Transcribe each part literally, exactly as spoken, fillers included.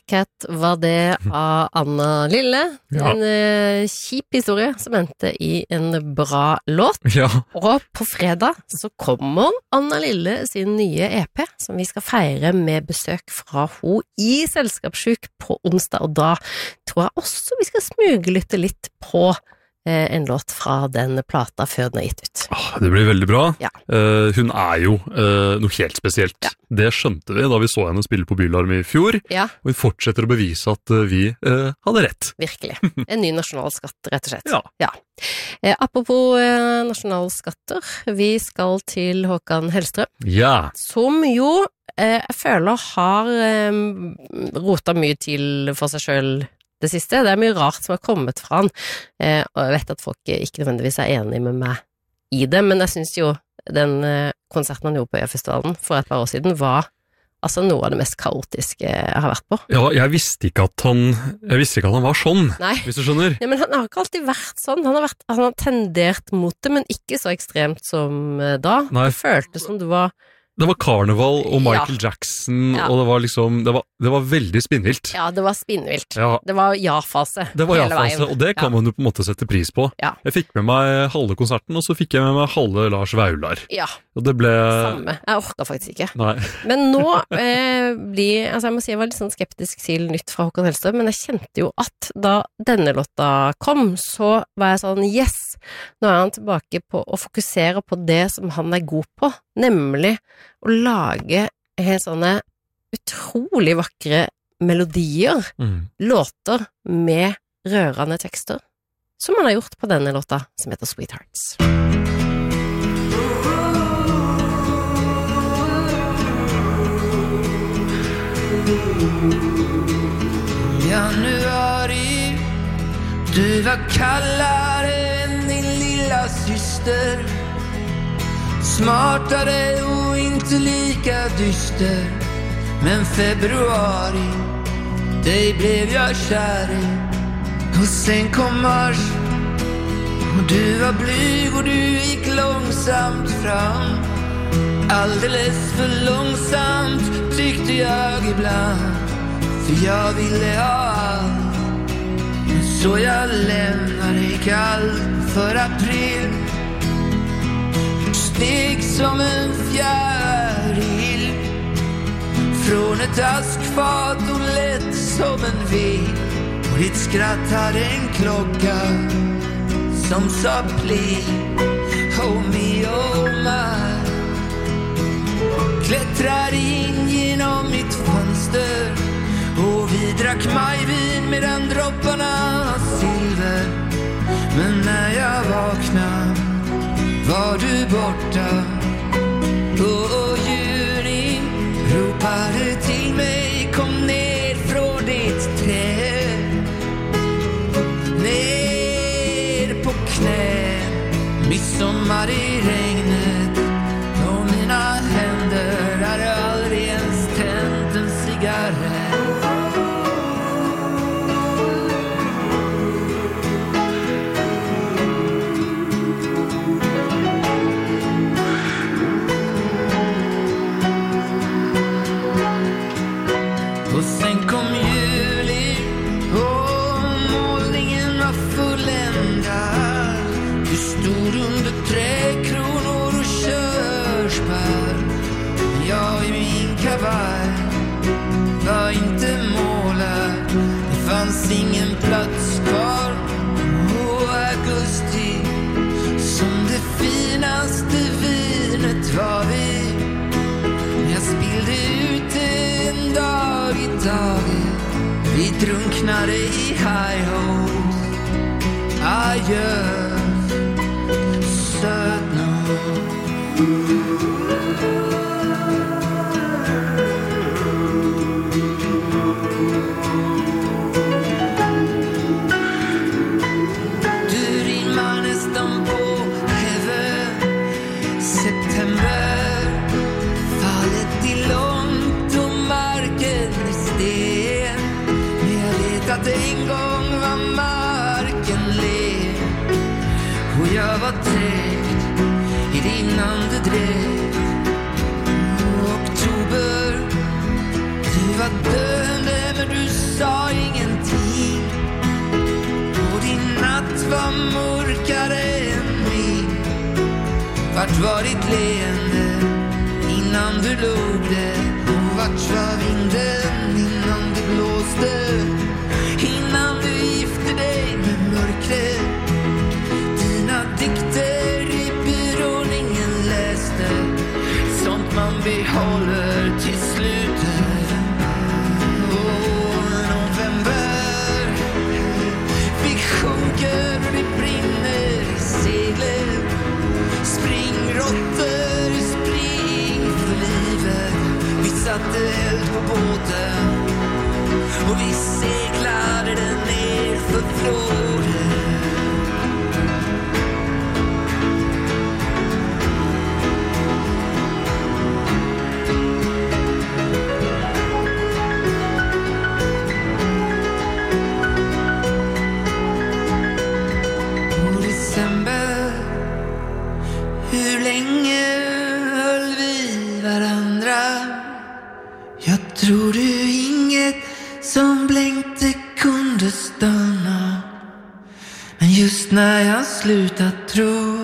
Cat var det av Anna Lille. Ja. En uh, kjip historie som endte i en bra låt. Ja. Og på fredag så kommer Anna Lille sin nye E P, som vi skal feire med besøk fra ho i Selskapssjuk på onsdag, og da tror jeg også vi skal smuglytte litt på en låt fra den plata før den er gitt ut. Ah, det blir veldig bra. Ja. Uh, hun er jo uh, noe helt spesielt. Ja. Det skjønte vi da vi så henne spille på Bylarm i fjor, Ja. og hun fortsetter å bevise at uh, vi uh, hadde rett. Virkelig. En ny nasjonalskatt, rett og slett. Ja. Ja. Eh, apropos eh, nasjonalskatter, vi skal til Håkan Hellstrøm, Ja. som jo eh, jeg føler har eh, rotet mye til for seg selv det siste. Det er mye rart som har kommet fra han, eh, og jeg vet at folk ikke nødvendigvis er enige med meg i det, men jeg synes jo den eh, konserten han gjorde på Øyafestivalen for et par år siden var altså noe av det mest kaotiske jeg har vært på. Ja, jeg visste ikke at han, jeg visste ikke at han var sånn, Nei. hvis du skjønner. Ja, men han har ikke alltid vært sånn. Han har, vært, han har tendert mot det, men ikke så ekstremt som eh, da. Nei. Det føltes som det var Det var Carnival og Michael Ja. Jackson, Ja. og det var liksom, det var, det var veldig spinnvilt. Ja, det var spinnvilt. Ja. Det var ja-fase. Det var hele ja-fase, veien. og det kan ja. man jo på en måte sette pris på. Ja. Jeg fikk med meg halve konserten, og så fikk jeg med meg halve Lars Vaular. Ja, Og det ble... samme. Jeg orket faktisk ikke. Nei. Men nå eh, blir, altså jeg må si jeg var litt sånn skeptisk til nytt fra Håkan Hellstrøm, men jeg kjente jo at da denne låta kom, så var jeg sånn, yes, nå er han tilbake på å fokusere på det som han er god på, nemlig å lage helt sånne utrolig vakre melodier, Mm. låter med rørende tekster, som han har gjort på denne låta, som heter Sweethearts. Januari, du var kallare än din lilla syster, smartare och inte lika dyster. Men februari, dig blev jag kär i. Och sen kom mars, och du var blyg och du gick långsamt fram. Alldeles för långsamt tyckte jag ibland, för jag ville ha allt. Så jag lämnar dig kall för april, steg som en fjäril från ett askfat och lätt som en ved. Och ditt skratt hade en klocka som sa please, oh me, oh my. Klättrar in genom mitt fönster och vi drack majvin medan dropparna silver. Men när jag vaknade var du borta. Och juni ropade till mig, kom ner från ditt träd, ner på knä, midsommar i regnet. Och mina händer hade aldrig ens tänt en cigarett. Och sen kom juli och målningen var fulländad. Du stod under träkronor och körsbär. Jag i min kavaj var inte målad. Det fanns ingen plats kvar. Och augusti, som det finaste vinet var vi. Jag spillde ut en dag i taget. Vi drunknade i high-hos. Adjö, sötnos. Du rimmar nästan på heaven. September, fallet i långt och marken i sten. Men jag vet att en gång var marken len. Och jag var trängd i din andedräkt. Oktober, du var döende men du var mörkare än min. Vart var ditt leende innan du låg det? Och vart var vinden innan det blåste? Innan du gifte dig med mörkret. Dina dikter i byrån ingen läste. Sånt man behåller till slutet. Och november, vi sjunker och det brinner i seglet. Spring råttor, spring för livet. Vi satte eld på båten och vi seglade den ner för floden. Och december, hur länge höll vi varandra? Jag tror du inget som blänkte kunde stanna. Men just när jag slutat tro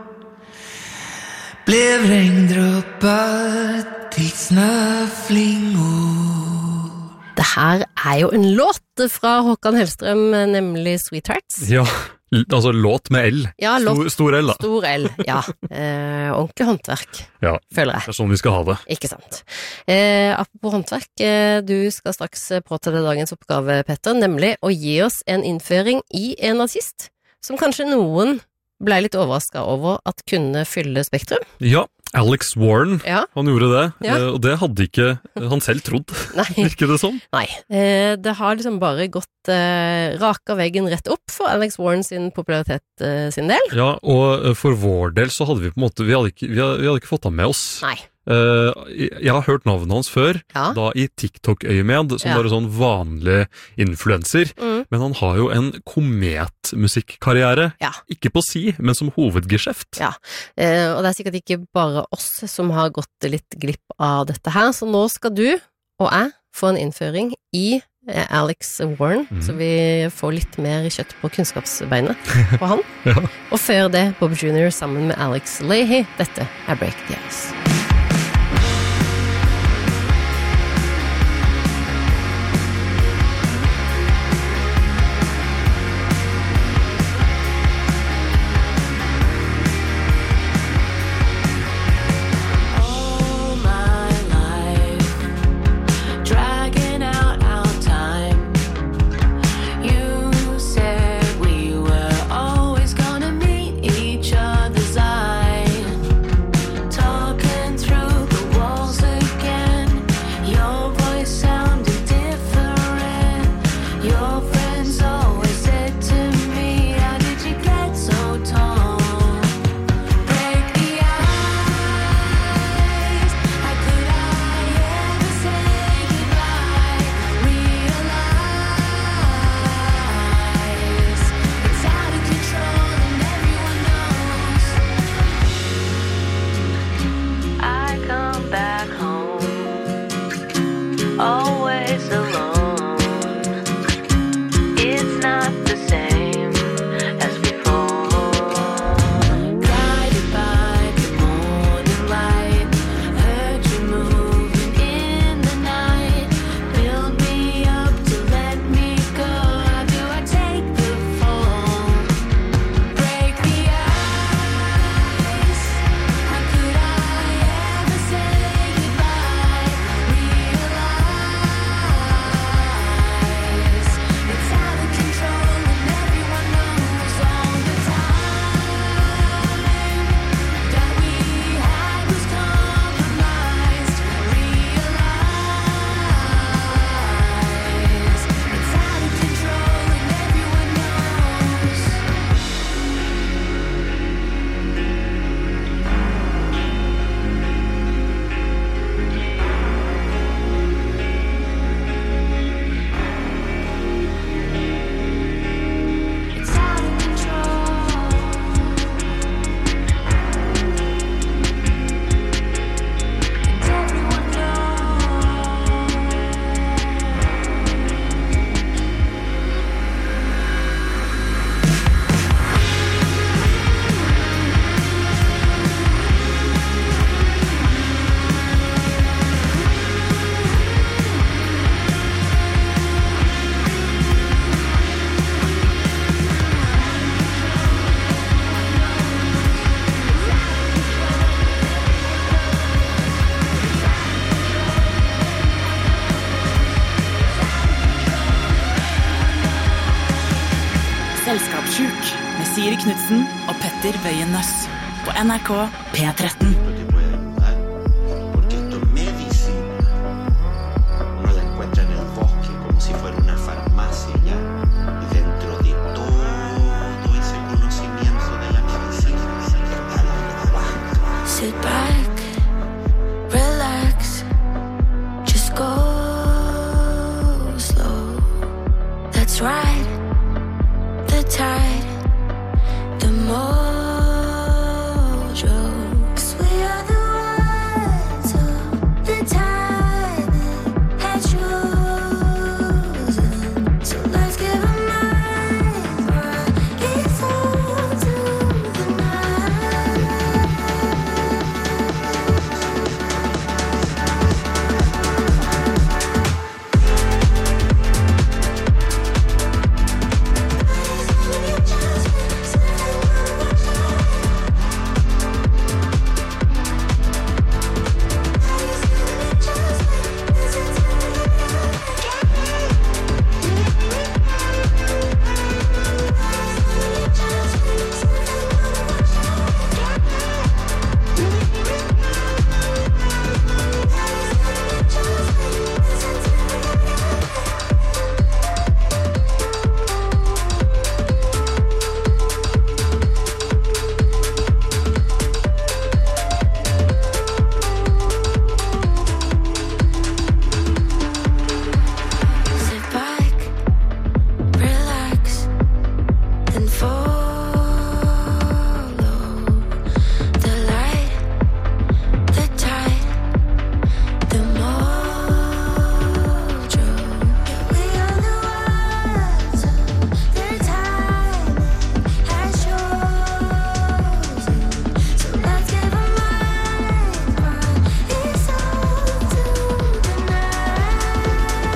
blev regndroppar till snöflingor. Det her er jo en låt fra Håkan Hellstrøm, nemlig Sweethearts. Ja, l- altså låt med L. Ja, låt. Stor, stor L, da. Stor L, ja. Eh, ordentlig håndverk, Ja, føler jeg. det er sånn vi skal ha det. Ikke sant. Eh, apropos håndverk, eh, du skal straks påtale dagens oppgave, Petter, nemlig å gi oss en innføring i en artist, som kanskje noen ble litt overrasket over at kunne fylle Spektrum. Ja, Alex Warren, Ja. han gjorde det, Ja. eh, og det hadde ikke han selv trodd, Nei, virker det som. nei. Eh, det har liksom bare gått eh, raka veggen rett opp for Alex Warren sin popularitet eh, sin del. Ja, og eh, for vår del så hadde vi på en måte, vi hadde ikke, vi hadde, vi hadde ikke fått ham med oss. Nei. Eh, jeg har hørt navnet hans før, Ja. da i TikTok-øyemed, som Ja. bare sånn vanlig influencer, Mm. men han har jo en kometmusikkarriere, Ja. ikke på si, men som hovedgeskjeft. Ja. Eh, og det er sikkert ikke bare oss som har gått litt glipp av dette her, så nå skal du og jeg få en innføring i eh, Alex Warren, Mhm. så vi får litt mer kjøtt på kunnskapsbeinet på han. Ja. Og før det, Bob junior sammen med Alex Leahy. Dette er Break the Ice. All my life, dragging out our time. You said we were always gonna meet each other's eye. Talking Siri Knudsen og Petter Bøyen Nøss på N R K P tretten. Sit back, relax, just go slow. That's right, the tide, the mojo. 'Cause we are the ones who the timing has chosen. So let's give a mind run, it's all to the night. Sit back, relax, and follow the light, the tide, the mojo. We are the ones who the timing has chosen. So let's give a mind run, it's all to the night.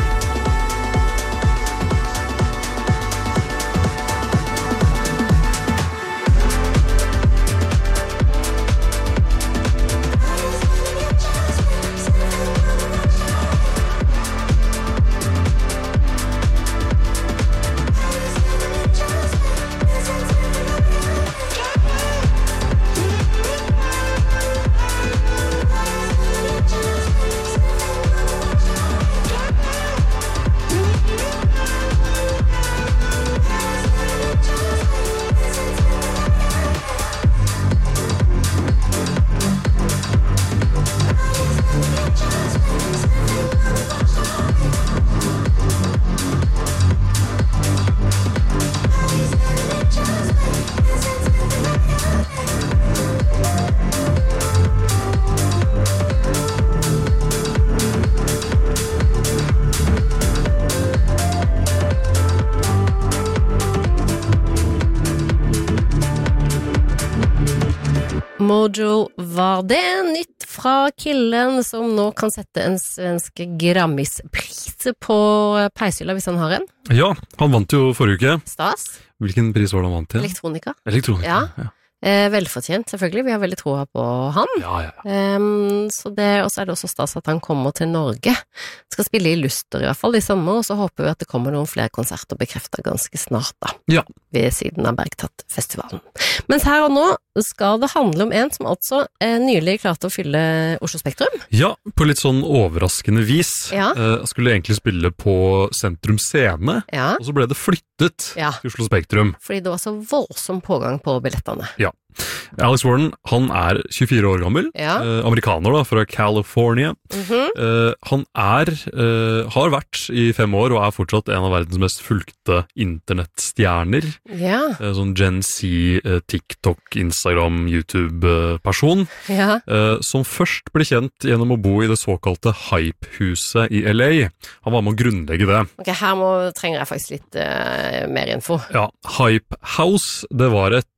Mojo var det nytt fra killen som nå kan sette en svensk Grammis-pris på peishylla hvis han har en. Ja, han vant jo forrige uke. Stas. Hvilken pris var det han vant til? Elektronika. Elektronika. Ja. ja. Eh, velfortjent, selvfølgelig. Vi har veldig troa på han. Ja, ja, ja. Um, så det, og så er det også stas at han kommer til Norge. Skal spille i Luster i hvert fall i sommer, og så håper vi at det kommer noen flere konserter bekreftet ganske snart da. Ja. Ved siden av Bergtatt-festivalen. Mens her og nå skal det handle om en som altså eh, nylig klarte å fylle Oslo Spektrum. Ja, på litt sånn overraskende vis. Ja. Eh, Jeg skulle egentlig spille på Sentrum Scene, Ja, og så ble det flyttet Ja. til Oslo Spektrum. fordi det var så voldsom pågang på billettene. Ja. Alex Warren, han er tjuefire år gammel, Ja. eh, amerikaner da, fra California. Mhm. Eh, han er, eh, har vært i fem år og er fortsatt en av verdens mest fulgte internettstjerner. Ja, Eh, sånn Gen Z, eh, TikTok, Instagram, YouTube-person. ja. Eh, som først ble kjent gjennom å bo i det såkalte Hype-huset i L A. Han var med å grunnlegge det. Ok, her må, trenger jeg faktisk litt eh, mer info. Ja, Hype House, det var et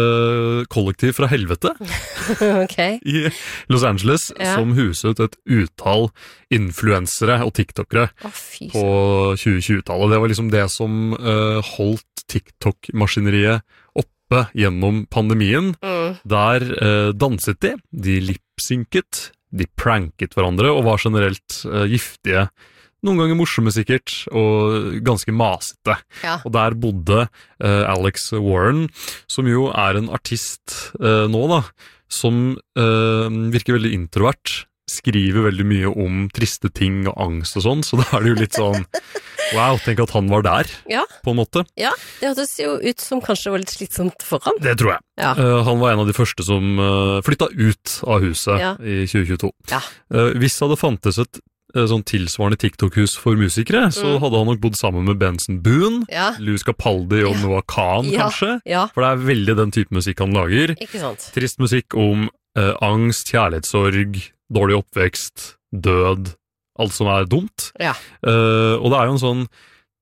eh, kollektiv fra helvete Ok. i Los Angeles, Ja. som huset et utall influensere og tiktokere Å, fy på søren. tjue tjue-tallet. Det var liksom det som eh, holdt TikTok-maskineriet oppe gjennom pandemien. Mm. Der Der eh, danset de, de lipsynket, de pranket hverandre og var generelt eh, giftige noen ganger morsomme sikkert, og ganske masete. Ja. Og der bodde uh, Alex Warren, som jo er en artist uh, nå da, som uh, virker veldig introvert, skriver veldig mye om triste ting og angst og sånn, så da er det jo litt sånn, wow, tenk at han var der, Ja. på en måte. Ja, det hørtes jo ut som kanskje det var litt slitsomt for han. Det tror jeg. Ja. Uh, han var en av de første som uh, flyttet ut av huset Ja. i tjue tjueto. Ja. Uh, hvis det hadde fantes et uh, sånn tilsvarende TikTok-hus for musikere, så Mm. hadde han nok bodd sammen med Benson Boone, Ja, Louis Capaldi og Ja. Noah Khan, Ja. kanskje. ja, For det er veldig den type musikk han lager. ikke sant. Trist musikk om uh, angst, kjærlighetssorg, dårlig oppvekst, død, alt som er dumt. Ja. Uh, og det er jo en sånn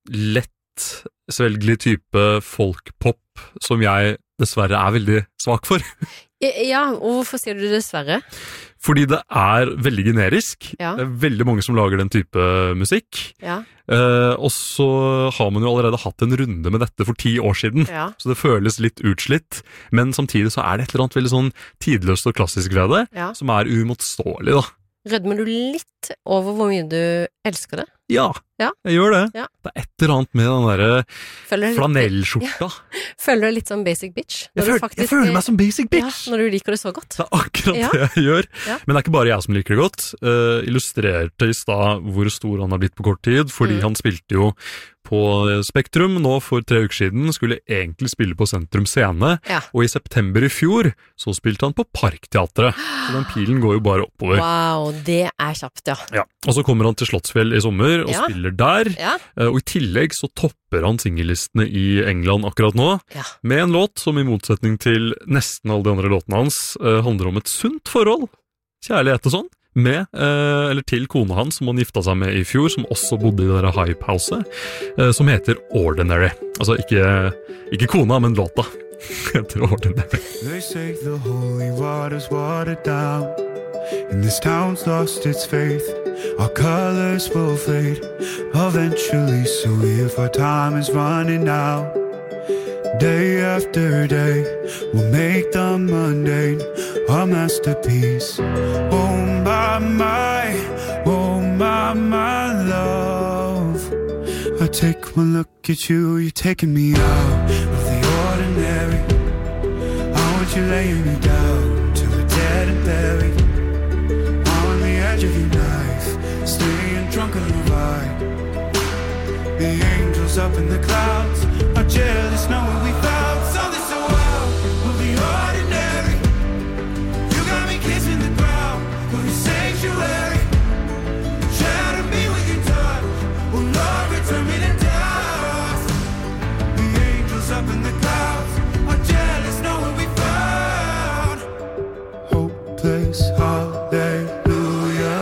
lett svelgelig type folkpop som jeg dessverre er veldig svak for. Ja, og hvorfor sier du dessverre? Fordi det er veldig generisk. Ja. Det er veldig mange som lager den type musikk. Ja, Uh, og så har man jo allerede hatt en runde med dette for ti år siden. ja, Så det føles litt utslitt, men samtidig så er det et eller annet veldig sånn tidløst og klassisk ved det, ja. som er umotståelig da. Rødmer du litt over hvor mye du elsker det? Ja, Ja. jeg gjør det. Ja. Det er et eller annet med den der Føler du litt, flanellskjorta. føler du litt som basic bitch? Jeg, Når du føl, faktisk- jeg føler meg som basic bitch. Ja, når du liker det så godt. Det er akkurat Ja. det jeg gjør. Ja. Men det er ikke bare jeg som liker det godt. Uh, illustrerte i stad hvor stor han har blitt på kort tid, fordi Mm. han spilte jo på Spektrum nå for tre uker siden, skulle egentlig spille på Sentrum Scene, Ja. og i september i fjor så spilte han på Parkteatret. Så den pilen går jo bare oppover. Wow, det er kjapt, ja. Ja. Og så kommer han til Slottsfjell i sommer og Ja. spiller der, Ja, uh, og i tillegg så topper han singellistene i England akkurat nå, ja. med en låt som i motsetning til nesten alle de andre låtene hans uh, handler om et sunt forhold, kjærlighet og sånn, med, uh, eller til kona hans som han gifta seg med i fjor, som også bodde i det der Hype House, uh, som heter Ordinary. Altså ikke, ikke kona, men låta heter Ordinary. They say the holy water's watered down, and this town's lost its faith. Our colors will fade eventually, so if our time is running out, day after day, we'll make the mundane our masterpiece. Oh my, my, oh my, my love, I take one look at you, you're taking me out of the ordinary. I want you laying me down till we're dead and buried, on the edge of your knife, staying drunk on the ride. The angels up in the clouds are jealous knowing we found something so wild of the ordinary. You got me kissing the ground of your sanctuary. Shadow me with your touch, oh Lord, return me to dust. The angels up in the clouds are jealous knowing we found hopeless hallelujah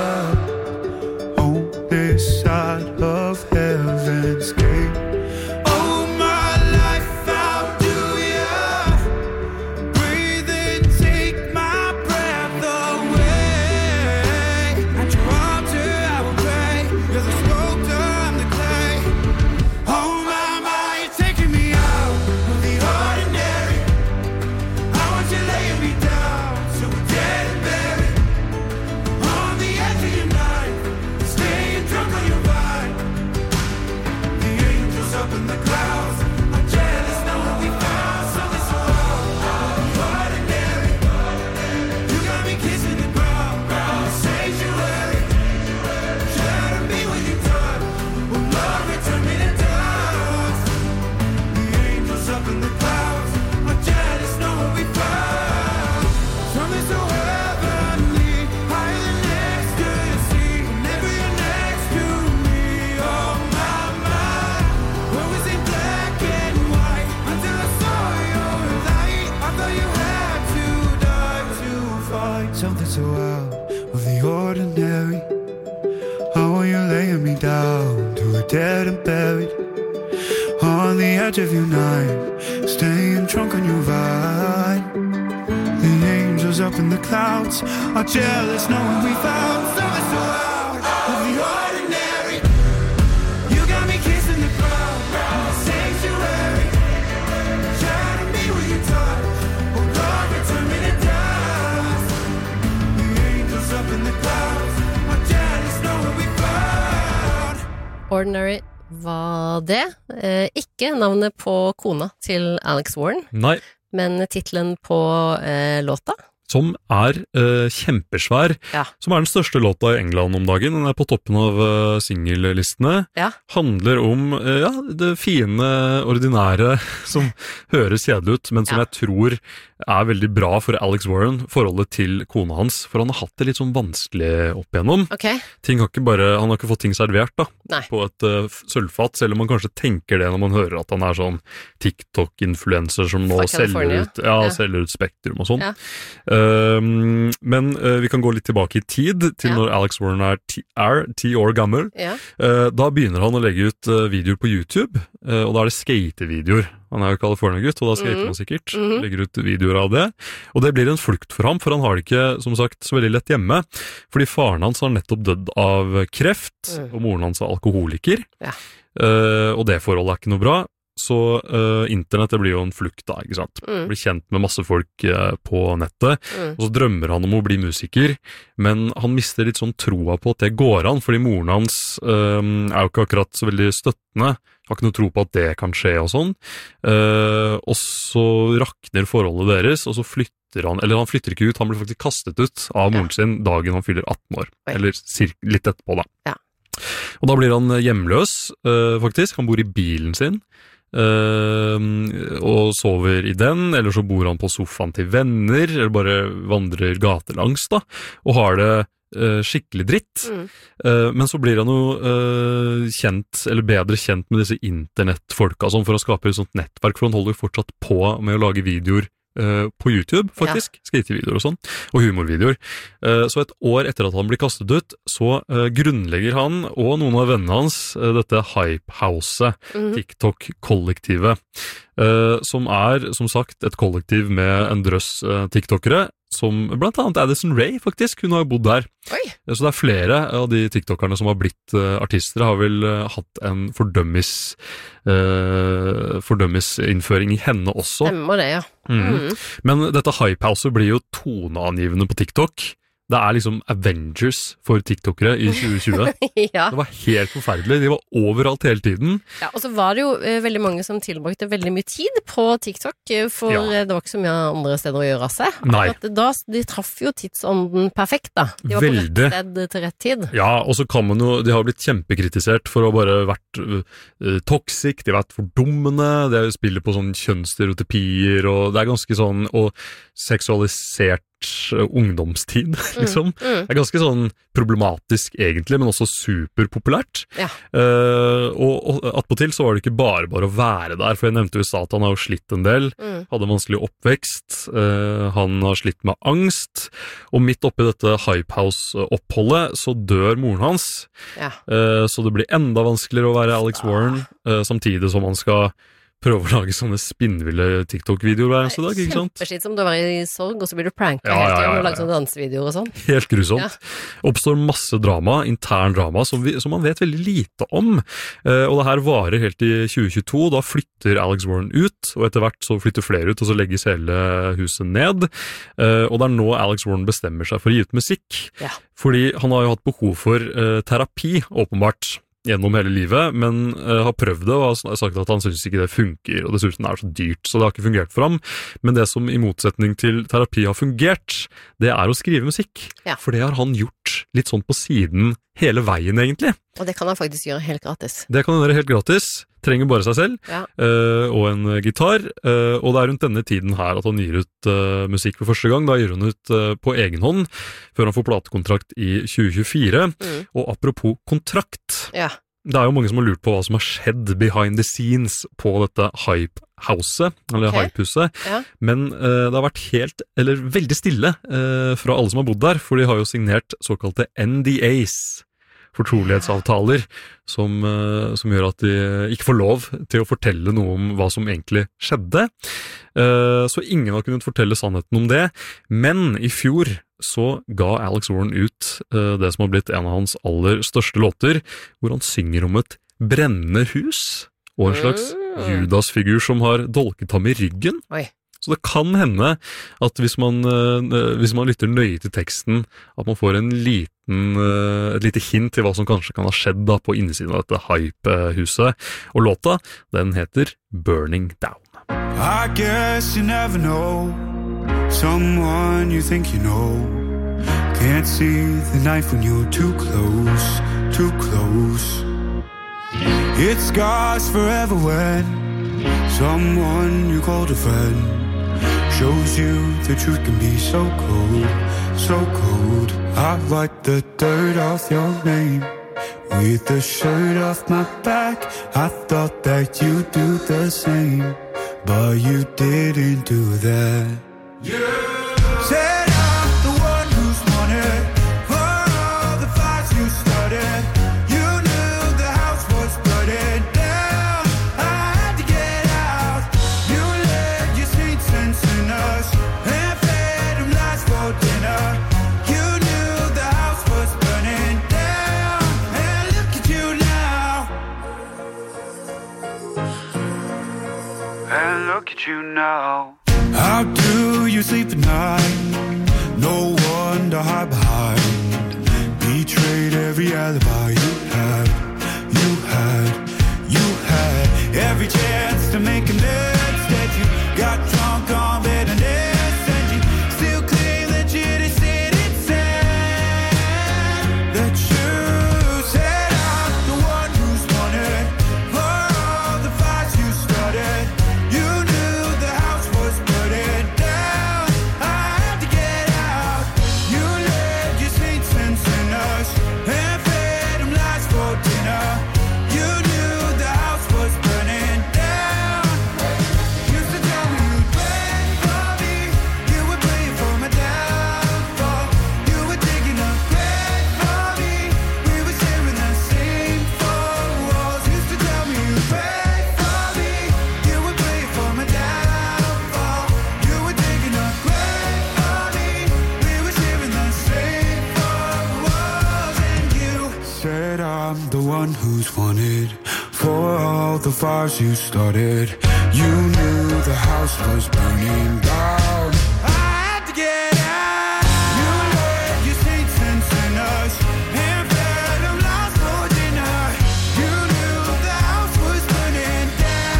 on this side of heaven's gate. Oh my life, how do ya breathe and take my breath away? At your altar I will pray, you're the sculptor, I'm the clay. Oh my, my, you're taking me out of the ordinary. I want you laying me down so we're dead and buried, on the edge of your knife, staying drunk on your vine. The angels up in the clouds are jealous knowing we found something so ordinary. You got me kissing the ground, ground sanctuary. Shadow me with your touch, oh Lord, return me to dust. The angels up in the clouds are jealous knowing we found something so heavenly, higher than ecstasy. Whenever you're next to me, oh my, my. What was in black and white until I saw your light? I thought you had to die to find something so out of the ordinary. How are you laying me down to a dead and buried, on the edge of your night, staying drunk on your vine. The angels up in the clouds are jealous knowing we found something so out of the ordinary. You got me kissing the ground, ground sanctuary. Shadow me with your touch, oh Lord, return me to dust. The angels up in the clouds are jealous knowing we found Ordinary var det. Eh, ikke navnet på kona til Alex Warren, Nei, men titlen på eh, låta. som er eh, kjempesvær, Ja. som er den største låta i England om dagen. Den er på toppen av uh, singellistene. Ja. Handler om eh, ja, det fine, ordinære, som høres kjedelig ut, men som Ja. jeg tror er veldig bra for Alex Warren, forholdet til kona hans, for han har hatt det litt sånn vanskelig opp igjennom. Ok, Ting har ikke bare, han har ikke fått ting servert da, Nei. på et uh, sølvfat, selv om man kanskje tenker det når man hører at han er sånn TikTok-influencer som nå Fra California. selger ut, ja, Ja. selger ut Spektrum og sånn. Ja. Um, men uh, vi kan gå litt tilbake i tid, til Ja. når Alex Warren er ti, er ti år gammel. ja. Uh, da begynner han å legge ut uh, videoer på YouTube, uh, og da er det skatevideoer. Han er jo California-gutt, og da skater Mhm. han sikkert. Mhm. Legger ut videoer av det. Og det blir en flukt for ham, for han har det ikke, som sagt, så veldig lett hjemme. Fordi faren hans har nettopp dødd av kreft, Mm. og moren hans er alkoholiker. Ja. Uh, og det forholdet er ikke noe bra. Så uh, internett det blir jo en flukt da, ikke sant? Mm. Blir kjent med masse folk uh, på nettet, Mm. og så drømmer han om å bli musiker, men han mister litt sånn troa på at det går an, fordi moren hans uh, er jo ikke akkurat så veldig støttende, har ikke noe tro på at det kan skje og sånn, uh, og så rakner forholdet deres, og så flytter han, eller han flytter ikke ut, han blir faktisk kastet ut av moren sin dagen han fyller atten år, Oi. eller cirka litt etterpå da. Ja. Og da blir han hjemløs, uh, faktisk, han bor i bilen sin, Uh, og sover i den, eller så bor han på sofaen til venner, eller bare vandrer gatelangs da, og har det uh, skikkelig dritt. Mm. Uh, men så blir han jo uh, kjent, eller bedre kjent med disse internettfolka, sånn, for å skape et sånt nettverk, for han holder jo fortsatt på med å lage videoer uh, på YouTube, faktisk, skatevideoer og sånn, og humorvideoer. Uh, så et år etter at han blir kastet ut, så uh, grunnlegger han og noen av vennene hans uh, dette Hype-houset, Mhm. TikTok-kollektivet, uh, som er, som sagt, et kollektiv med en drøss uh, TikTokere, som blant annet Addison Rae, faktisk, hun har jo bodd der. Oi. Uh, Så det er flere av de TikTokerne som har blitt uh, artister, har vel uh, hatt en fordømmis, uh, fordømmisinnføring i henne også. Stemmer det, ja. Mhm. Mm. Men dette Hype-houset blir jo toneangivende på TikTok. Det er liksom Avengers for TikTokere i tjue tjue. ja. Det var helt forferdelig. De var overalt hele tiden. Ja, og så var det jo eh, veldig mange som tilbrakte veldig mye tid på TikTok, eh, for Ja. eh, det var ikke så mye andre steder å gjøre av seg. Nei. At da, de traff jo tidsånden perfekt, da. De var på Veldig. rett sted til rett tid. Ja, og så kan man jo, de har blitt kjempekritisert for å ha bare vært uh, toxic, de har vært fordummende, de spiller på sånn kjønnsstereotypier, og det er ganske sånn, og seksualisert uh, ungdomstid, liksom. Mm. Det er ganske sånn problematisk egentlig, men også superpopulært. Ja. Uh, og, og attpåtil så var det ikke bare bare å være der, for jeg nevnte jo i stad at han har jo slitt en del, Mm. hadde en vanskelig oppvekst, uh, han har slitt med angst, og midt oppi dette Hypehouse-oppholdet så dør moren hans, Ja. uh, så det blir enda vanskeligere å være Alex Warren, uh, samtidig som han skal prøve å lage sånne spinnville TikTok-videoer hver eneste dag, ikke sant? Kjempeslitsomt å være i sorg, og så blir du pranka Ja, hele ja, tiden ja, og ja. lager sånne dansevideoer og sånn. Helt grusomt. Ja. Oppstår masse drama, intern drama, som, vi, som man vet veldig lite om. Eh, og det her varer helt i tjue tjueto, da flytter Alex Warren ut, og etter hvert så flytter flere ut, og så legges hele huset ned. Eh, og det er nå Alex Warren bestemmer seg for å gi ut musikk. Ja. Fordi han har jo hatt behov for eh, terapi, åpenbart, gjennom hele livet, men uh, har prøvd det og har sagt at han synes ikke det funker, og dessuten er det så dyrt, så det har ikke fungert for ham. Men det som i motsetning til terapi har fungert, det er å skrive musikk. Ja. For det har han gjort litt sånn på siden hele veien, egentlig. Og det kan han faktisk gjøre helt gratis. Det kan han gjøre helt gratis, trenger bare seg selv, Ja. uh, og en uh, gitar, uh, og det er rundt denne tiden her at han gir ut uh, musikk for første gang. Da gir han ut uh, på egen hånd, før han får platekontrakt i tjue tjuefire. Mm. Og apropos kontrakt, Ja. det er jo mange som har lurt på hva som har skjedd behind the scenes på dette Hype-houset, eller Ok. Hype-huset, Ja. men uh, det har vært helt, eller veldig stille uh, fra alle som har bodd der, for de har jo signert såkalte N D As, fortrolighetsavtaler, som, uh, som gjør at de ikke får lov til å fortelle noe om hva som egentlig skjedde. Uh, så ingen har kunnet fortelle sannheten om det, men i fjor så ga Alex Warren ut uh, det som har blitt en av hans aller største låter, hvor han synger om et brennende hus, og en slags Mm. Judas-figur som har dolket ham i ryggen. Oi. Så det kan hende at hvis man, uh, hvis man lytter nøye til teksten, at man får en liten, uh, et lite hint til hva som kanskje kan ha skjedd da på innsiden av dette hype-huset. Og låta, den heter Burning Down. I guess you never know someone you think you know. Can't see the knife when you're too close, too close. It scars forever when someone you called a friend shows you the truth can be so cold, so cold. I wipe the dirt off your name with the shirt off my back. I thought that you'd do the same, but you didn't do that. Yeah. Said I'm the one who's wanted for all the fights you started. You knew the house was burning down. I had to get out. You let your sweet sense in us and fed them lies for dinner. You knew the house was burning down. And look at you now. And look at you now. How do you sleep at night? No one to hide behind. Betrayed every alibi you had, you had, you had. Every chance to make amends. Instead you got drunk on bitterness, and you still claim that you just didn't say that you said I'm the one who's wanted for all the fights you started. You knew the house was burning down. I had to get out. You let your sweet sense in us and fed them lies for dinner. You knew the house was burning down. Used to tell me you'd pray for me. You would pray for my downfall. You were digging a grave for me. We were sharing the same four walls. Used to tell me you'd pray for me. You would pray for my downfall. You were digging a grave for me. We were sharing the same four walls. And you said I'm the one who's wanted for all the fires you started. You knew the house was burning down. I had to get out. You let your sweet sense in us and fed them lies for dinner. You knew the house was burning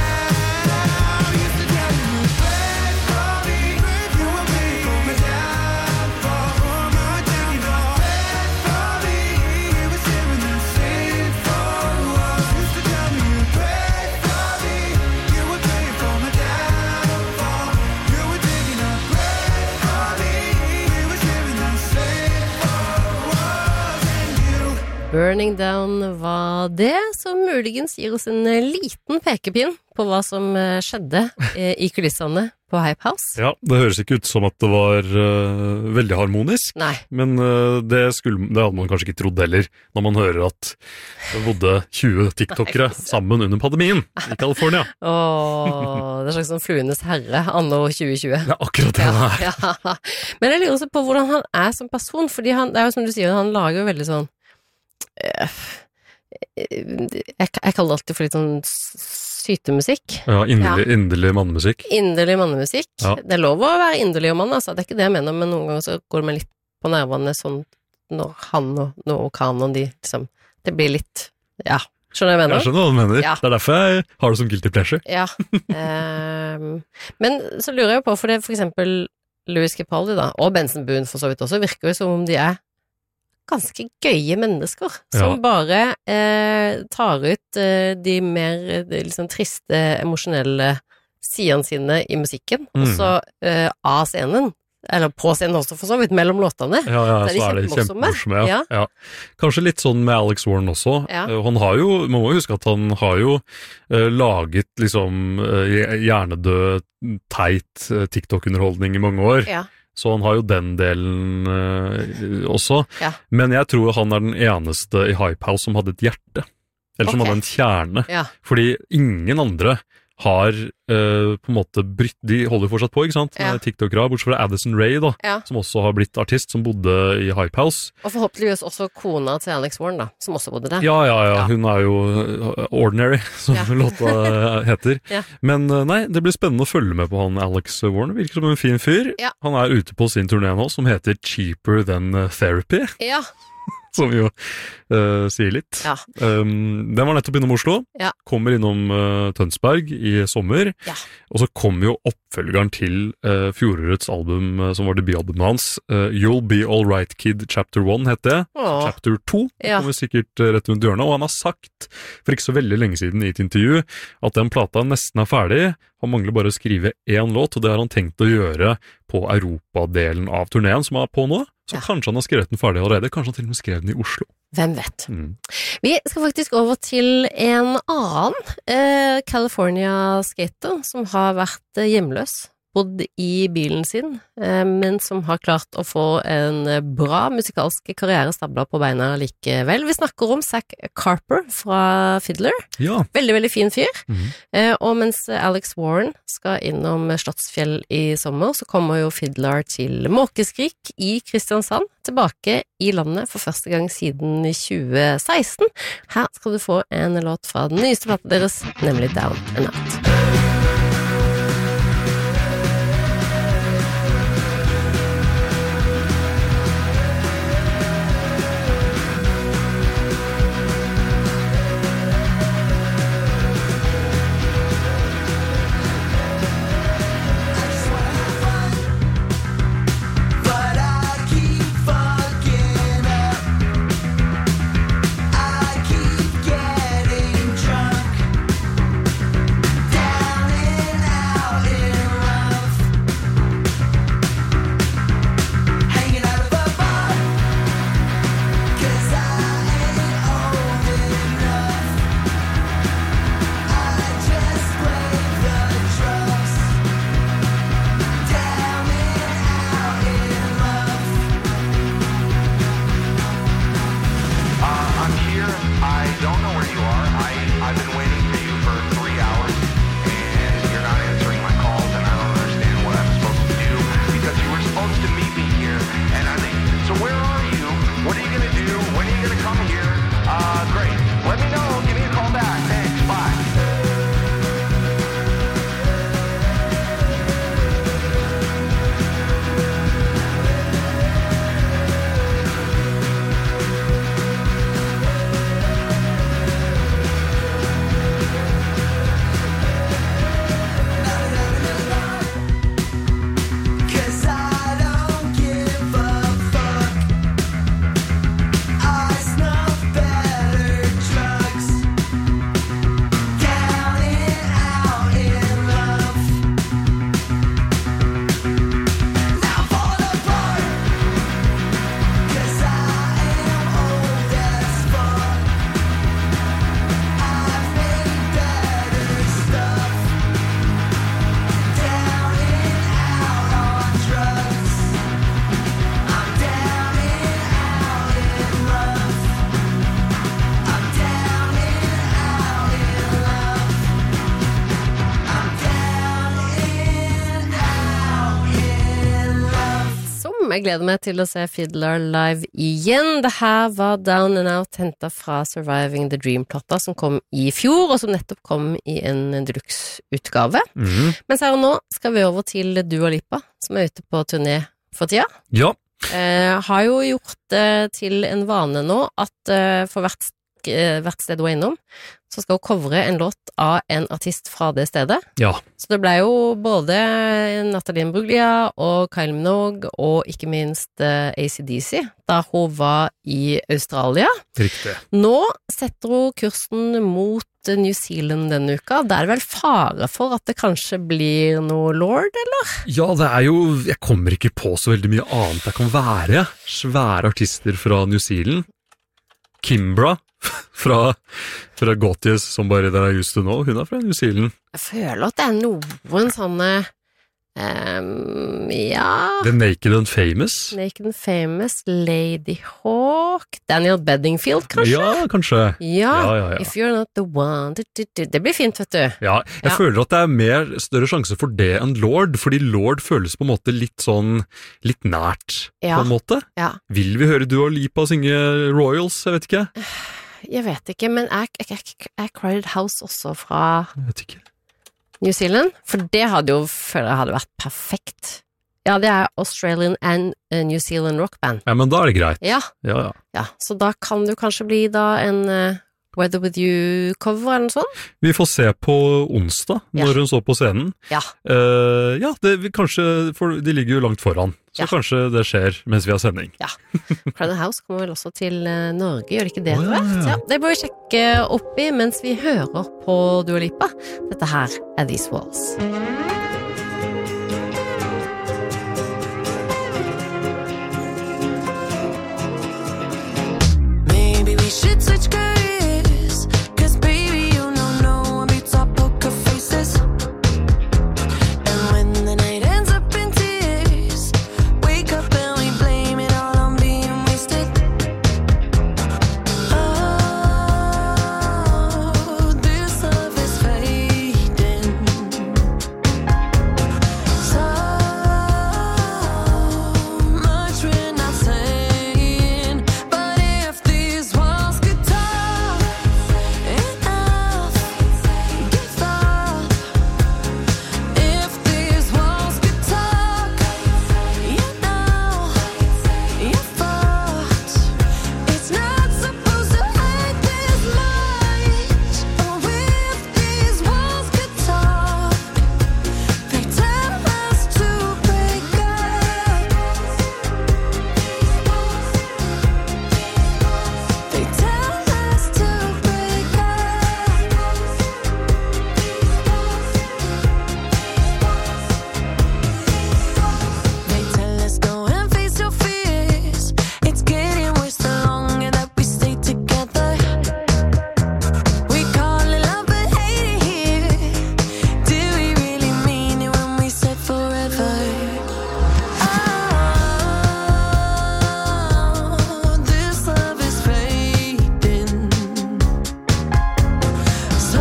down. Used to tell me you'd pray for me. You would pray for my downfall, for my downfall. Pray for me. We were sharing the same four walls. Used to tell me you'd pray for me. You would pray for my downfall. You were digging a grave for me. We were sharing the same four walls. And you Burning Down var det, som muligens gir oss en eh, liten pekepinn på hva som eh, skjedde eh, i kulissene på Hype House. Ja, det høres ikke ut som at det var uh, veldig harmonisk, Nei. men uh, det, skulle, det hadde man kanskje ikke trodd heller, når man hører at det bodde tjue tiktokere sammen under pandemien i California. Åh, det er slags sånn fluenes herre, anno tjue tjue. Det er akkurat det det er. Ja. Men jeg lurer også på hvordan han er som person, fordi han, det er jo som du sier, han lager jo veldig sånn øh, jeg, jeg kaller det alltid for litt sånn sytemusikk. Ja, inderlig, inderlig mannemusikk. Inderlig mannemusikk. Ja. Det er lov å være inderlig om mann, altså. Det er ikke det jeg mener, men noen ganger så går det meg litt på nervene sånn når han og, når og kan og de liksom, det blir litt, ja, skjønner jeg mener? Jeg skjønner hva du mener. Ja. Det er derfor jeg har det som guilty pleasure. Ja. Um, men så lurer jeg på, for det for eksempel Louis Capaldi da, og Benson Boone for så vidt også, virker jo som om de er ganske gøye mennesker, som Ja. bare eh, tar ut eh, de mer eh, liksom triste, emosjonelle sidene sine i musikken, og Mm. så eh, av scenen, eller på scenen også for så vidt, mellom låtene. Ja, ja, Så er de så er det kjempemorsomme. kjempemorsomme. Ja. Ja. Ja. Kanskje litt sånn med Alex Warren også. Ja. Eh, Han har jo, man må jo huske at han har jo eh, laget liksom eh, hjernedød, teit eh, TikTok-underholdning i mange år. Ja. Så han har jo den delen eh, også. Ja. Men jeg tror han er den eneste i Hype House som hadde et hjerte. Eller som Ok. hadde en kjerne. Ja. Fordi ingen andre har uh, på en måte brytt, de holder fortsatt på, ikke sant? Ja. TikTok-ra, bortsett fra Addison Rae da, Ja. som også har blitt artist, som bodde i Hype House. Og forhåpentligvis også kona til Alex Warren, da, som også bodde der. Ja, ja, ja, Ja. hun er jo uh, Ordinary, som Ja. låta heter. Ja. Men uh, nei, det blir spennende å følge med på han Alex Warren, virker som en fin fyr. Ja. Han er ute på sin turné nå, som heter Cheaper Than Therapy, Ja. som jo uh, sier litt. Ja. Um, den var nettopp innom Oslo, Ja. kommer innom uh, Tønsberg i sommer, Ja. og så kommer jo oppfølgeren til uh, fjorårets album, uh, som var debutalbumet hans, uh, You'll Be All Right Kid Chapter one, het det. Åh. Chapter two Ja. kommer sikkert uh, rett rundt hjørnet, og han har sagt for ikke så veldig lenge siden i et intervju at den plata nesten er ferdig, han mangler bare å skrive én låt, og det har han tenkt å gjøre på Europa-delen av turneen som er på nå. Så Ja. kanskje han har skrevet den ferdig allerede, kanskje han til og med skrev den i Oslo. Hvem vet? Mm. Vi skal faktisk over til en annen eh, California skater som har vært eh, hjemløs, bodd i bilen sin, eh, men som har klart å få en eh, bra musikalsk karriere stabla på beina likevel. Vi snakker om Zac Carper fra Fiddler. Ja. Veldig, veldig fin fyr. Mhm. Eh, og mens Alex Warren skal innom Slottsfjell i sommer, så kommer jo Fiddler til Måkeskrik i Kristiansand, tilbake i landet for første gang siden tjue seksten. Her skal du få en låt fra den nyeste plata deres, nemlig Down and Out. But I keep fucking up. I keep getting drunk, down and out in love, hanging out of a bar, 'cause I ain't old enough. I just play the drums, down and out in love. Uh, I'm here. I don't know where you are. I, I've been waiting for you for three hours, and you're not answering my calls, and I don't understand what I'm supposed to do, because you were supposed to meet me here, and I think, so where are you? What are you going to do? When are you going to come here? Uh, great. Let me know. Give me a call back. Thanks. Bye. Cause I don't give a fuck. I snuff better drugs, down and out in love. Now I'm falling apart, cause I am old as fuck. I've made better stuff, down and out on drugs. I'm down and out in love. I'm down and out in love. I'm down and out in love. Som jeg gleder meg til å se Fiddler live igjen. Det her var Down and Out, hentet fra Surviving the Dream-plotta, som kom i fjor, og som nettopp kom i en deluxe-utgave. Mhm. Mens her og nå skal vi over til Dua Lipa, som er ute på turné for tida. Ja. Eh, har jo gjort det til en vane nå at eh, for hvert, sk- eh, hvert sted hun er innom, så skal hun covre en låt av en artist fra det stedet. Ja. Så det ble jo både Natalie Imbruglia og Kylie Minogue og ikke minst eh, A C D C da hun var i Australia. Riktig. Nå setter hun kursen mot eh, New Zealand denne uka. Da er det vel fare for at det kanskje blir noe Lord, eller? Ja, det er jo, jeg kommer ikke på så veldig mye annet det kan være. Svære artister fra New Zealand. Kimbra fra, fra Gautier, som bare der I used to know. Hun er fra New Zealand. Jeg føler at det er noen sånne Um, ja The Naked and Famous? Naked and Famous, Lady Hawk, Daniel Bedingfield, kanskje? Ja, kanskje. Ja, Ja, ja, ja. If You're Not The One du, du, du. Det blir fint, vet du. Ja, jeg Ja. føler at det er mer større sjanse for det enn Lord, fordi Lord føles på en måte litt sånn, litt nært, Ja. på en måte. Ja, Vil vi høre Dua Lipa synge Royals? Jeg vet ikke. jeg vet ikke, men er, er, er Crowded House også fra Jeg vet ikke. New Zealand? For det hadde jo, føler jeg hadde vært perfekt. Ja, det er Australian and uh, New Zealand rockband. Ja, men da er det greit. Ja, Ja, ja. ja, så da kan du kanskje bli da en uh, Weather With You-cover eller noe sånt? Vi får se på onsdag, Ja. når hun står på scenen. Ja, Eh, ja, det, vi, kanskje, for de ligger jo langt foran, så Ja. kanskje det skjer mens vi har sending. ja. Crowded House kommer vel også til uh, Norge, gjør det ikke det? Å, etter ja, hvert? ja. Ja, det bør vi sjekke opp i mens vi hører på Dua Lipa. Dette her er These Walls. Maybe we should switch careers. Cause baby, you know no one beats our poker faces. And when the night ends up in tears, wake up and we blame it all on being wasted. Oh, this love is fading. So much we're not saying. But if these walls could talk enough, give up. If these walls could talk, you know you're fucked. It's not supposed to hurt this much. Oh, if these walls could talk, they tell us to break up. They tell us to break up. They tell us go and face your fears. It's getting worse the longer that we stay together. We call it love but hate it here. Do we really mean it when we said forever? Oh, this love is fading. So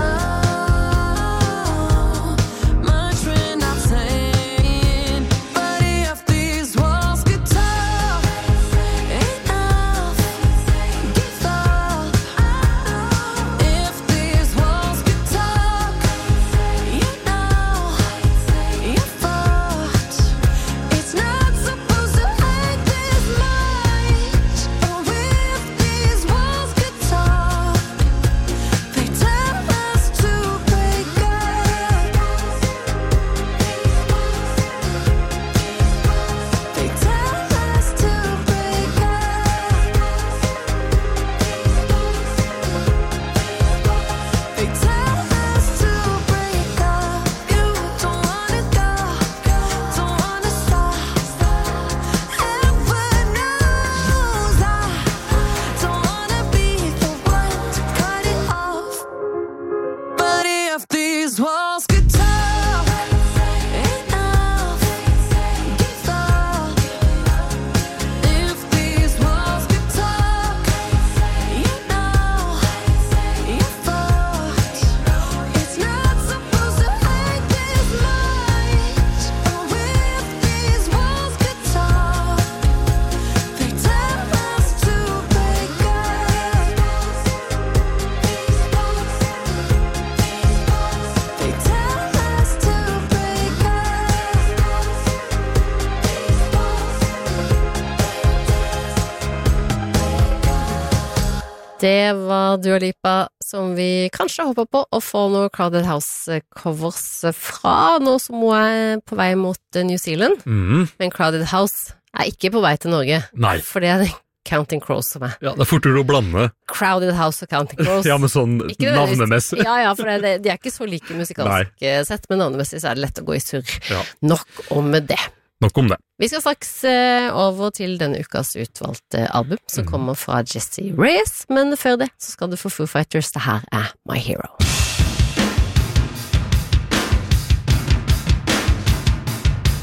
much we're not saying. But if these walls could talk enough, give up. If these walls could talk, you know you're fucked. It's not supposed to hurt this much. Oh, if these walls could talk, they tell us to break up. They tell us to break up. They tell us to break up. You don't wanna go, don't wanna stop. Heaven knows I don't wanna be the one to cut it off. But if these walls could talk enough, give up. If these walls could talk, you know you're fucked. It's not supposed to hurt this much. Oh, if these walls could talk, they tell us to break up. They tell us to break up. Det var Dua Lipa som vi kanskje håper på å få noe Crowded House-covers fra, nå som hun er på vei mot eh, New Zealand. Mm. Men Crowded House er ikke på vei til Norge, Nei. for det er det Counting Crows som er. Ja, det er fortere å blande. Crowded House og Counting Crows. Ja, men sånn Ikke nødvendigvis- navnemessig. Ja, ja, for det, de er ikke så like musikalsk eh, sett, men navnemessig så er det lett å gå i surr. Ja. Nok om det. Nok om det. Vi skal straks eh, over til denne ukas utvalgte album, som Mhm. kommer fra Jessie Reyes, men før det så skal du få Foo Fighters. Det her er My Hero.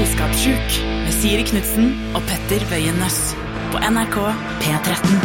Selskapssjuk med Siri Knudsen og Petter Wøien Nøss på N R K P tretten.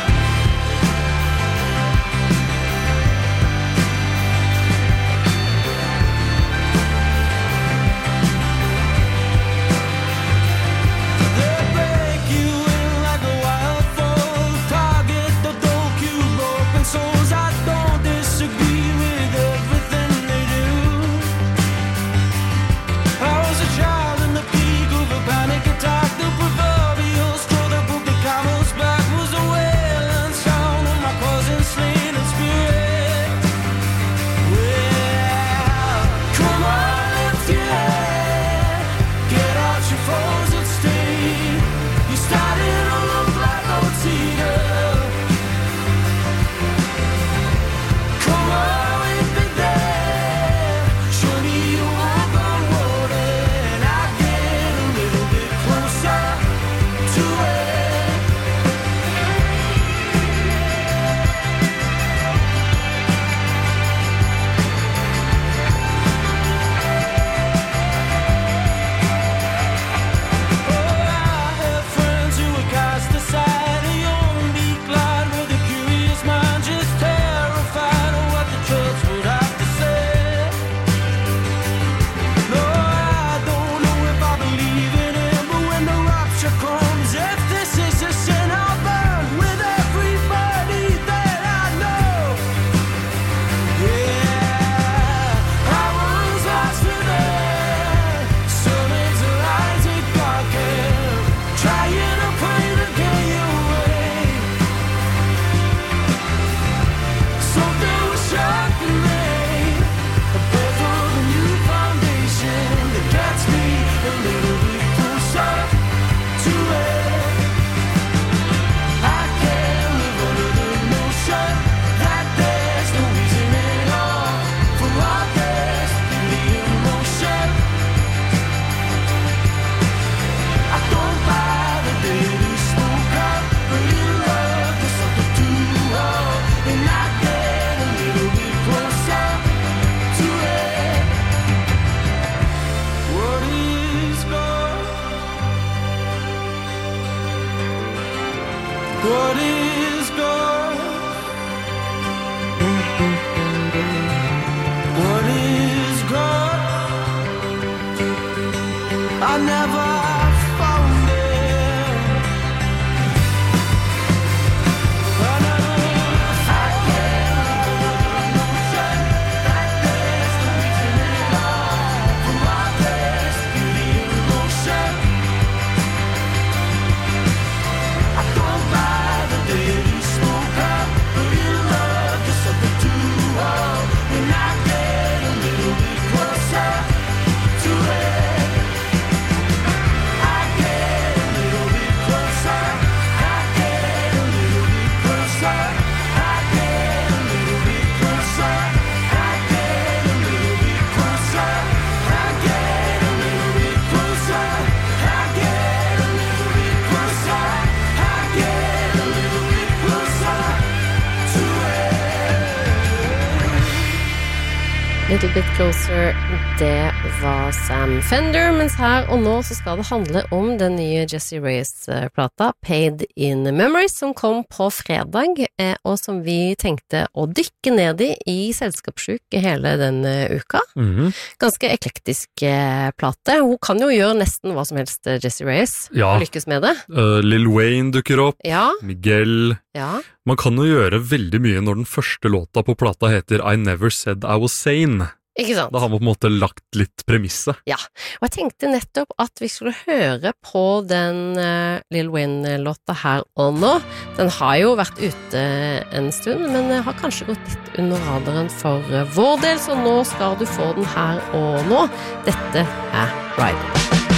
Little Bit Closer, det var Sam Fender, mens her og nå så skal det handle om den nye Jessie Reyes-plata Paid in Memories, som kom på fredag, og som vi tenkte å dykke ned i i Selskapssjuk hele den uka. Mhm. Ganske eklektisk plate. Hun kan jo gjøre nesten hva som helst, Jessie Reyes, Ja. og lykkes med det. Uh, Lil Wayne dukker opp, Ja, Miguel. ja. Man kan jo gjøre veldig mye når den første låta på plata heter I Never Said I Was Sane. Ikke sant? Da har man på en måte lagt litt premisset. Ja, og jeg tenkte nettopp at vi skulle høre på den uh, Lil Wayne-låta her og nå. Den har jo vært ute en stund, men uh, har kanskje gått litt under radaren for uh, vår del, så nå skal du få den her og nå. Dette er Riding.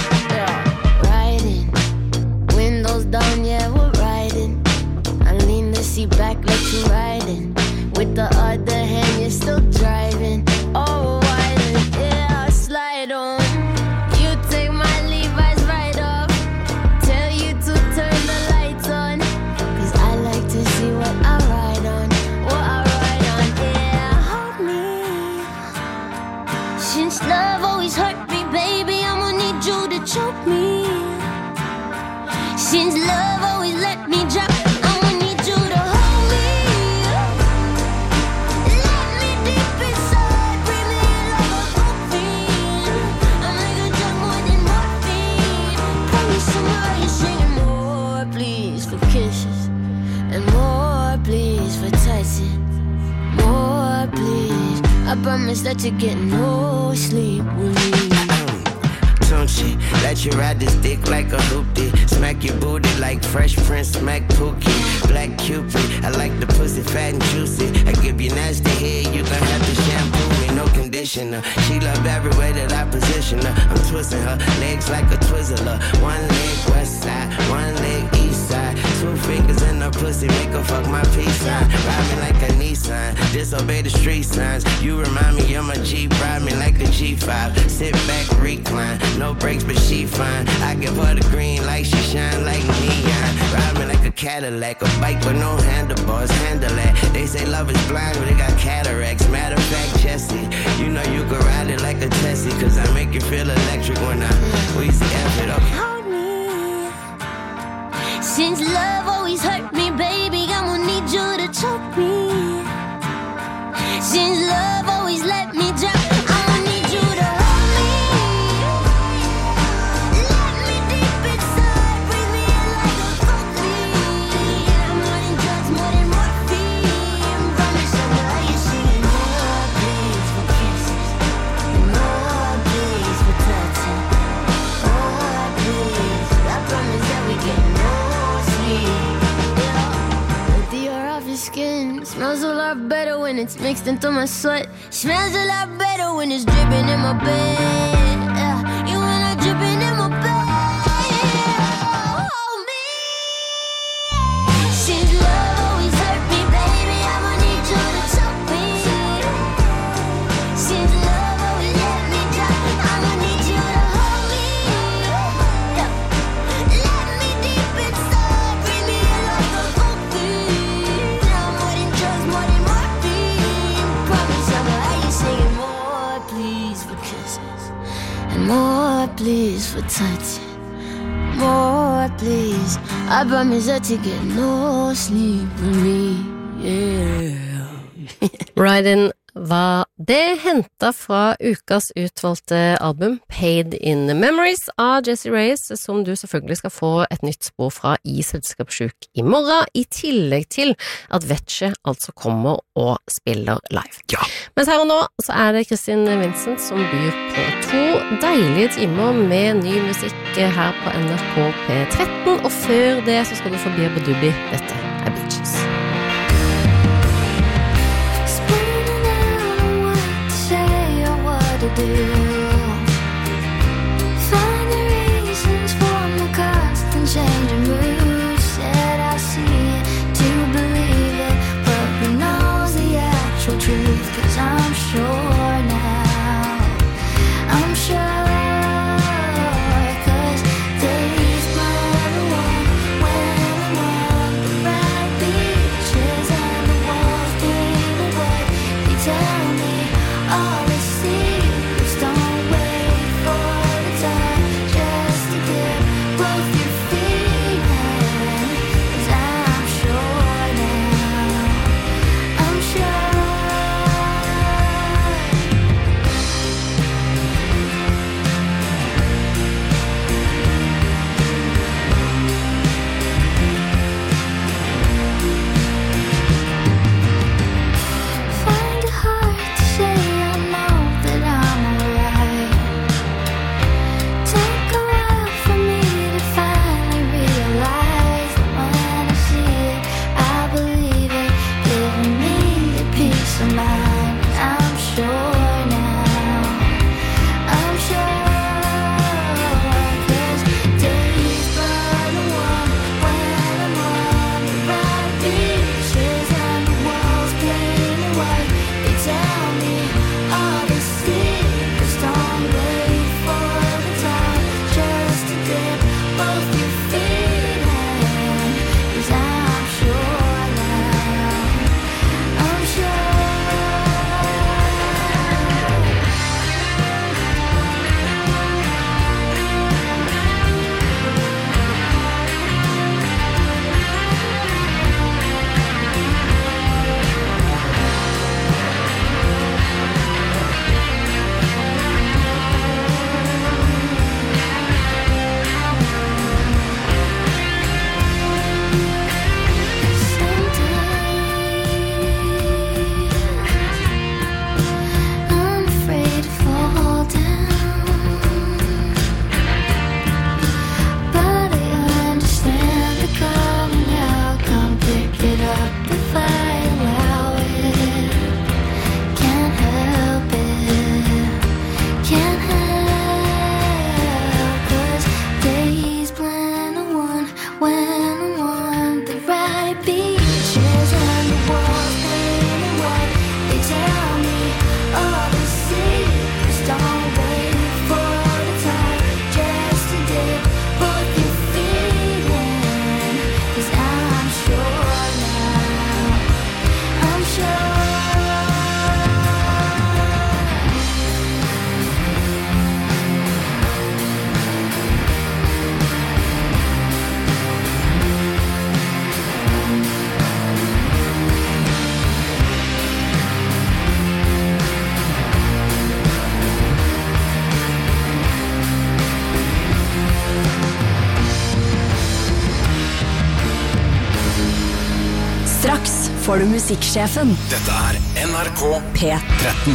Riding, windows down, yeah, we're riding. I lean the seat back like you're riding. With the other hand, you're still driving. Oh, wildin', yeah, slide on. You take my Levi's right off. Tell you to turn the lights on. Cause I like to see what I ride on. What I ride on, yeah, hold me. Since love always hurt me, baby, I'ma need you choke me. Since love always let me drop, I'ma need you to hold me. Let me deep inside, breathe me in like a coffin. I'm like a drug more than morphine. Promise somewhere you're singing more, please, for kisses. And more, please, for touching. More, please. I promise that you get no sleep with me. Shit. Let you ride this dick like a hoopty. Smack your booty like Fresh Prince smack Pookie. Black Cupid, I like the pussy fat and juicy. I give you nasty head, you gon' have to shampoo me, no conditioner. She love every way that I position her. I'm twisting her legs like a Twizzler. One leg west side, one leg east side. Two fingers in her pussy, make her fuck my peace sign. Ride me like a Nissan, disobey the street signs. You remind me of my Jeep, ride me like a G five. Sit back, recline, no brakes, but she fine. I give her the green light, she shine like neon. Ride me like a Cadillac, a bike with no handlebars, handle that. They say love is blind, but they got cataracts. Matter of fact, Jesse, you know you can ride it like a Tessie, cause I make you feel electric when I wheezy F it up. Hold me. Since love always hurt me, baby, I'ma need you to choke me. Since love always let me drop, I'ma need you to hold me. Let me deep inside, breathe me in like a coffin. I'm more than drugs, more than morphine. Promise I'll let you see more, please, for kisses. More, please, for touching. More, please. I promise that we get no sleep. Yeah. The Dior off your skin smells a lot better when it's mixed into my sweat. Smells a lot better when it's dripping in my bed. Yeah, you when I'm dripping in my bed. Hold me. Since love always hurt me, baby, I'ma need you to choke me. Since love always let me drop, I'ma need you to hold me. Yeah. Let me deep inside, breathe me in like a coffin. I'm more than drugs, more than morphine. Promise I'ma let you singing more, please, for kisses. And more, please, for touching. More, please. I promise that you get no sleep with me. Yeah. Ride-In var det hentet fra ukas utvalgte album Paid in Memories av Jessie Reyes, som du selvfølgelig skal få et nytt spor fra i Selskapssjuk i morgen, i tillegg til at Vetche altså kommer og spiller live. Ja. Mens her og nå så er det Kristin Vincent som byr på to deilige timer med ny musikk her på N R K P tretten, og før det så skal du få Bia Badubi. Dette er Beaches. To do. Find the reasons for my constant change of mood. Said I see it to believe it, but who knows the actual truth? Cause I'm sure now, I'm sure, cause days burn along when I'm on the bright beaches and the walls painted white. They tell me all the secrets don't får du Musikksjefen. Dette er N R K P tretten.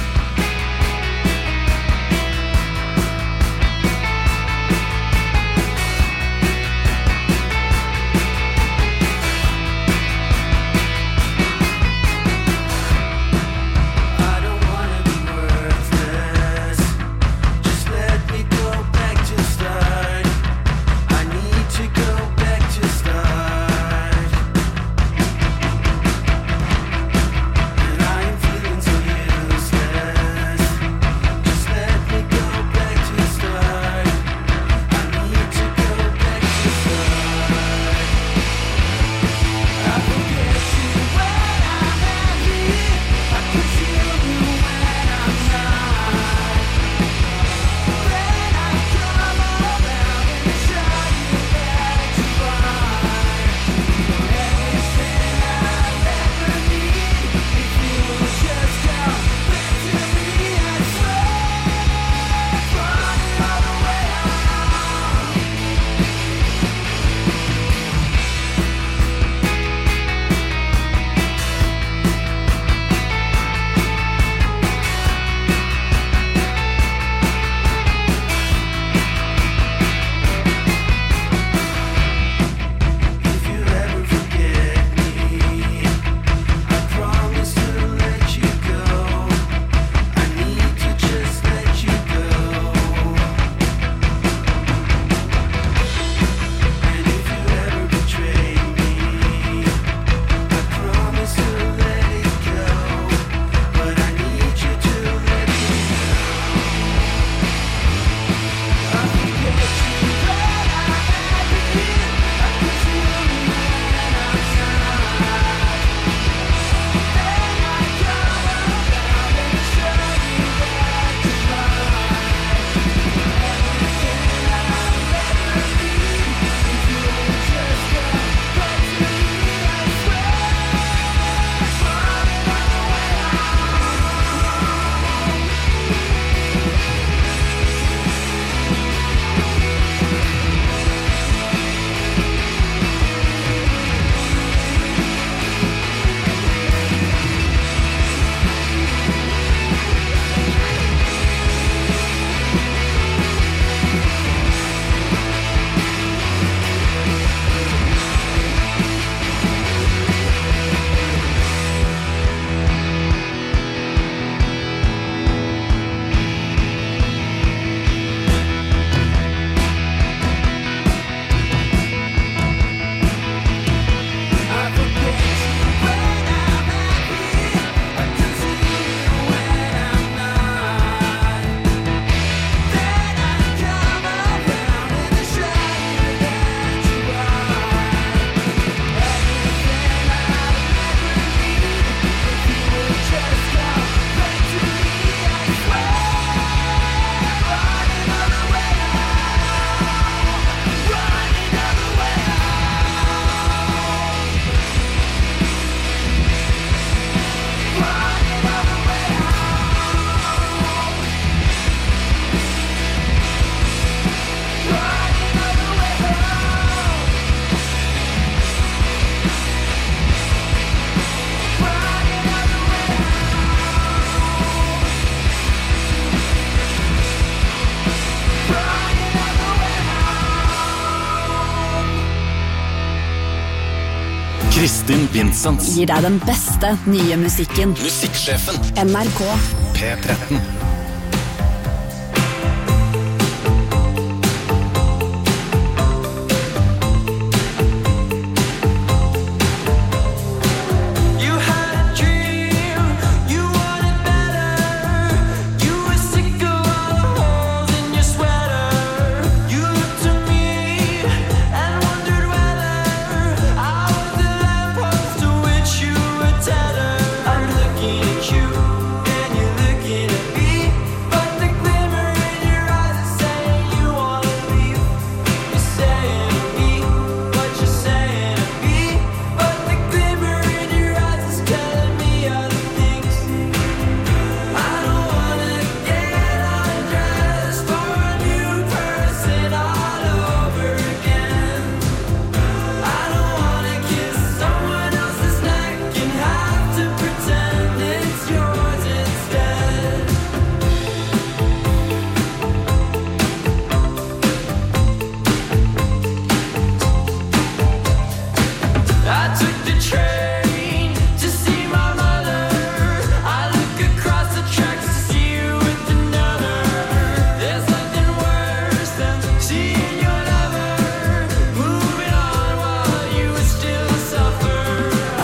Kristin Vincents gir deg den beste nye musikken. Musikksjefen N R K P tretten.